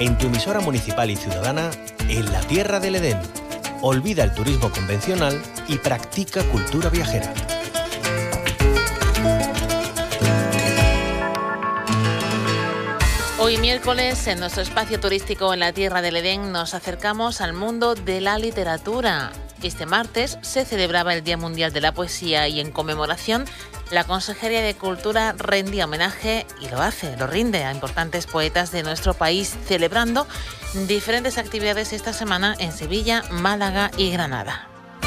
en tu emisora municipal y ciudadana, en la Tierra del Edén. Olvida el turismo convencional y practica cultura viajera. Hoy miércoles, en nuestro espacio turístico en la Tierra del Edén, nos acercamos al mundo de la literatura. Este martes se celebraba el Día Mundial de la Poesía y en conmemoración, la Consejería de Cultura rendía homenaje y lo rinde a importantes poetas de nuestro país, celebrando diferentes actividades esta semana en Sevilla, Málaga y Granada.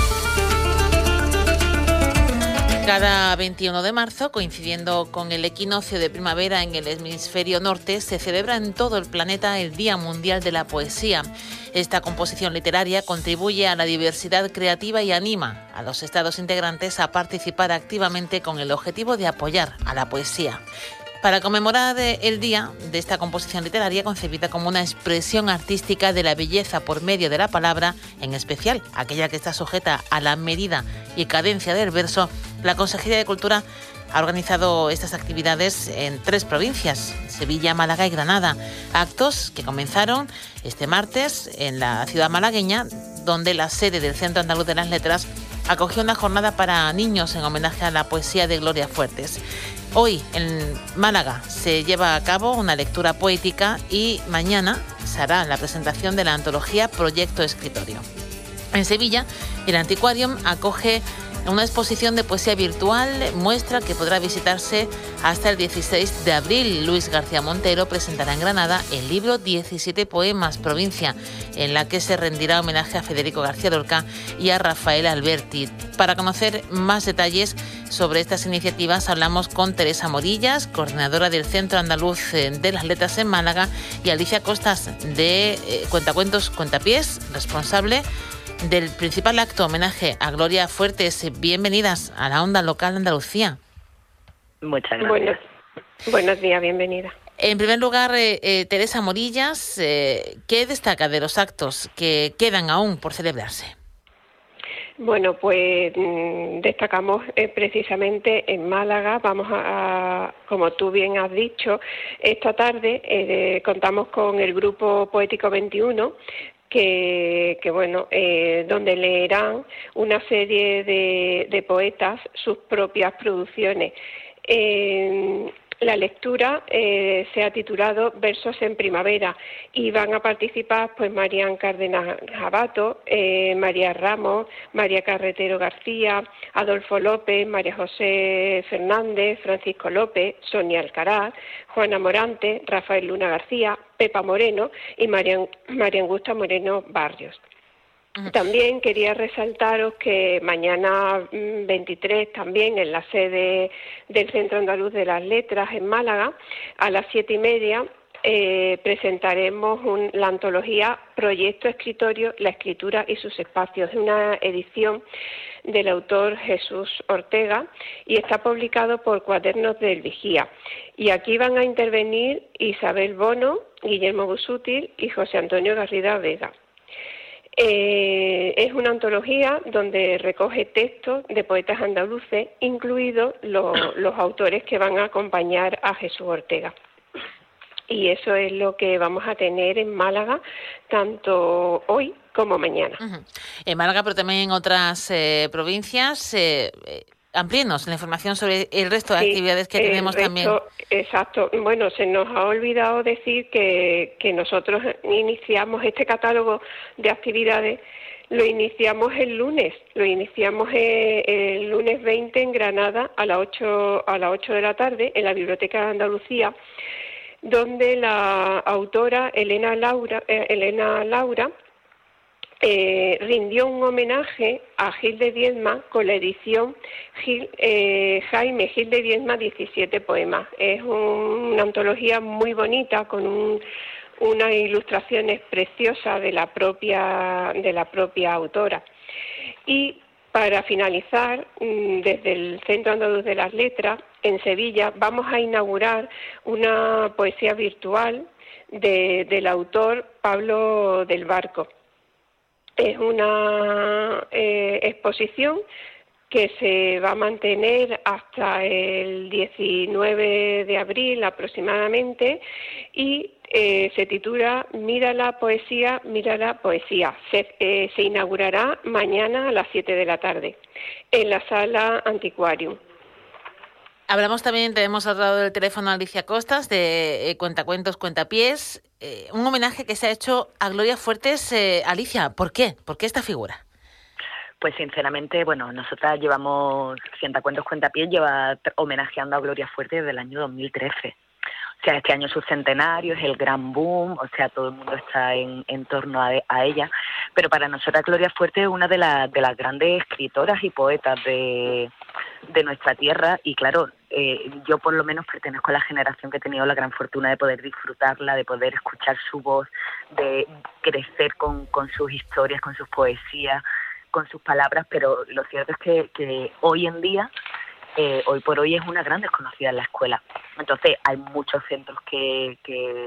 Cada 21 de marzo, coincidiendo con el equinoccio de primavera en el hemisferio norte, se celebra en todo el planeta el Día Mundial de la Poesía. Esta composición literaria contribuye a la diversidad creativa y anima a los estados integrantes a participar activamente con el objetivo de apoyar a la poesía. Para conmemorar el día de esta composición literaria concebida como una expresión artística de la belleza por medio de la palabra, en especial aquella que está sujeta a la medida y cadencia del verso, la Consejería de Cultura ha organizado estas actividades en 3 provincias, Sevilla, Málaga y Granada. Actos que comenzaron este martes en la ciudad malagueña, donde la sede del Centro Andaluz de las Letras acogió una jornada para niños en homenaje a la poesía de Gloria Fuertes. Hoy en Málaga se lleva a cabo una lectura poética y mañana se hará la presentación de la antología Proyecto Escritorio. En Sevilla, el Antiquarium acoge una exposición de poesía virtual, muestra que podrá visitarse hasta el 16 de abril. Luis García Montero presentará en Granada el libro 17 poemas, provincia, en la que se rendirá homenaje a Federico García Lorca y a Rafael Alberti. Para conocer más detalles sobre estas iniciativas hablamos con Teresa Morillas, coordinadora del Centro Andaluz de las Letras en Málaga, y Alicia Costas de Cuentacuentos Cuentapiés, responsable del principal acto homenaje a Gloria Fuertes. Bienvenidas a la Onda Local Andalucía. Muchas gracias. Buenos días, bienvenida. En primer lugar, Teresa Morillas, ¿qué destaca de los actos que quedan aún por celebrarse? Bueno, pues destacamos precisamente en Málaga. Vamos a, como tú bien has dicho, esta tarde contamos con el Grupo Poético 21, que bueno, donde leerán una serie de poetas sus propias producciones. La lectura se ha titulado Versos en Primavera y van a participar pues Marian Cárdenas Jabato, María Ramos, María Carretero García, Adolfo López, María José Fernández, Francisco López, Sonia Alcaraz, Juana Morante, Rafael Luna García, Pepa Moreno y María Angusta Moreno Barrios. También quería resaltaros que mañana 23 también en la sede del Centro Andaluz de las Letras en Málaga a las 7:30 presentaremos la antología Proyecto Escritorio, la escritura y sus espacios. Es una edición del autor Jesús Ortega y está publicado por Cuadernos del Vigía. Y aquí van a intervenir Isabel Bono, Guillermo Busútil y José Antonio Garrida Vega. Es una antología donde recoge textos de poetas andaluces, incluidos los autores que van a acompañar a Jesús Ortega. Y eso es lo que vamos a tener en Málaga, tanto hoy como mañana. En Málaga, pero también en otras provincias. Amplíenos la información sobre el resto de actividades que tenemos también. Exacto. Bueno, se nos ha olvidado decir que nosotros iniciamos este catálogo de actividades, lo iniciamos el lunes. Lo iniciamos el lunes 20 en Granada a las 8 de la tarde en la Biblioteca de Andalucía, donde la autora Elena Laura rindió un homenaje a Gil de Viedma con la edición Jaime Gil de Viedma 17 poemas. Es una antología muy bonita con unas ilustraciones preciosas de la propia autora. Y para finalizar, desde el Centro Andaluz de las Letras en Sevilla vamos a inaugurar una poesía virtual del autor Pablo del Barco. Es una exposición que se va a mantener hasta el 19 de abril aproximadamente y Se titula Mira la poesía, mira la poesía. Se inaugurará mañana a las 7 de la tarde en la sala Antiquarium. Hablamos también, tenemos al lado del teléfono a Alicia Costas de Cuentacuentos, Cuentapiés. Un homenaje que se ha hecho a Gloria Fuertes. Alicia, ¿por qué? ¿Por qué esta figura? Pues sinceramente, bueno, nosotras llevamos, Cuentacuentos, Cuentapiés lleva homenajeando a Gloria Fuertes desde el año 2013. O sea, este año es su centenario, es el gran boom, o sea, todo el mundo está en torno a ella. Pero para nosotras Gloria Fuertes es una de las grandes escritoras y poetas de nuestra tierra. Y claro, yo por lo menos pertenezco a la generación que he tenido la gran fortuna de poder disfrutarla, de poder escuchar su voz, de crecer con sus historias, con sus poesías, con sus palabras. Pero lo cierto es que hoy en día, hoy por hoy, es una gran desconocida en la escuela. Entonces hay muchos centros que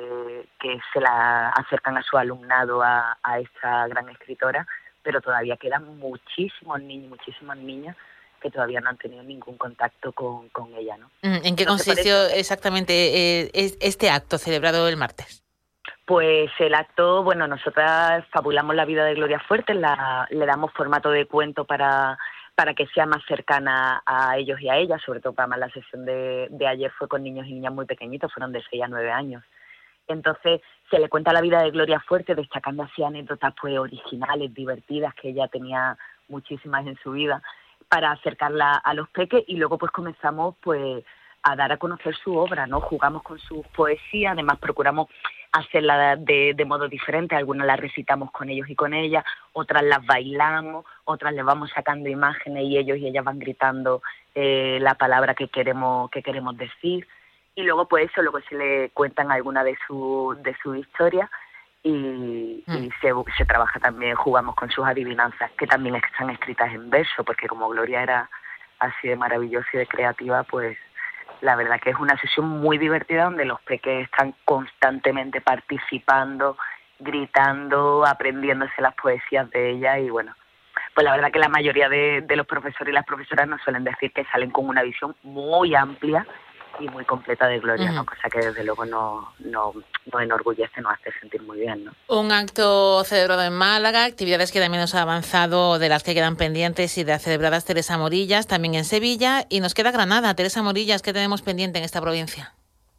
se la acercan a su alumnado a esta gran escritora, pero todavía quedan muchísimos niños, muchísimas niñas que todavía no han tenido ningún contacto con ella, ¿no? ¿En qué consistió exactamente este acto celebrado el martes? Pues el acto, bueno, nosotras fabulamos la vida de Gloria Fuertes, le damos formato de cuento para que sea más cercana a ellos y a ellas, sobre todo para más la sesión de ayer fue con niños y niñas muy pequeñitos, fueron de 6 a 9 años. Entonces se le cuenta la vida de Gloria Fuertes, destacando así anécdotas pues originales, divertidas, que ella tenía muchísimas en su vida, para acercarla a los peques, y luego pues comenzamos pues a dar a conocer su obra, ¿no? Jugamos con sus poesías, además procuramos hacerla de modo diferente, algunas las recitamos con ellos y con ellas, otras las bailamos, otras les vamos sacando imágenes y ellos y ellas van gritando la palabra que queremos decir, y luego pues eso, luego se le cuentan algunas de su historia y se trabaja también, jugamos con sus adivinanzas, que también están escritas en verso, porque como Gloria era así de maravillosa y de creativa, pues la verdad que es una sesión muy divertida donde los peques están constantemente participando, gritando, aprendiéndose las poesías de ella. Y bueno, pues la verdad que la mayoría de los profesores y las profesoras nos suelen decir que salen con una visión muy amplia y muy completa de Gloria, ¿no? Cosa que desde luego nos enorgullece, nos hace sentir muy bien, ¿no? Un acto celebrado en Málaga, actividades que también nos ha avanzado, de las que quedan pendientes y de las celebradas Teresa Morillas, también en Sevilla, y nos queda Granada. Teresa Morillas, ¿qué tenemos pendiente en esta provincia?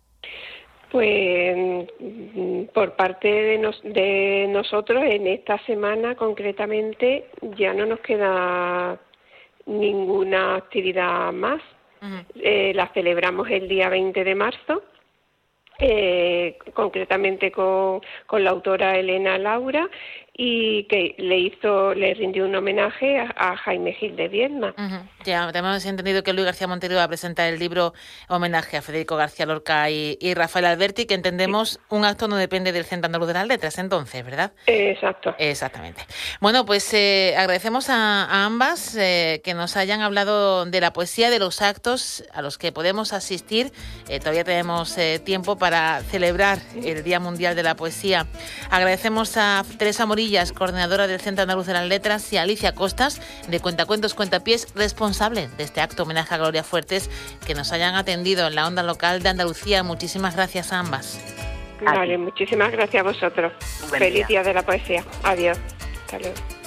Pues por parte de nosotros, en esta semana concretamente, ya no nos queda ninguna actividad más. La celebramos el día 20 de marzo, concretamente con la autora Elena Laura, y que le rindió un homenaje a Jaime Gil de Viedma. Ya hemos entendido que Luis García Montero va a presentar el libro homenaje a Federico García Lorca y Rafael Alberti, que entendemos un acto no depende del Centro Andaluz de las Letras, entonces, ¿verdad? Exacto. Exactamente. Bueno, pues agradecemos a ambas que nos hayan hablado de la poesía, de los actos a los que podemos asistir. Todavía tenemos tiempo para celebrar el Día Mundial de la Poesía. Agradecemos a Teresa Morillas, coordinadora del Centro Andaluz de las Letras, y a Alicia Costas, de Cuentacuentos, Cuentapiés, responsable de este acto homenaje a Gloria Fuertes, que nos hayan atendido en la onda local de Andalucía. Muchísimas gracias a ambas. Vale, muchísimas gracias a vosotros. Feliz Día de la Poesía. Adiós. Hasta luego.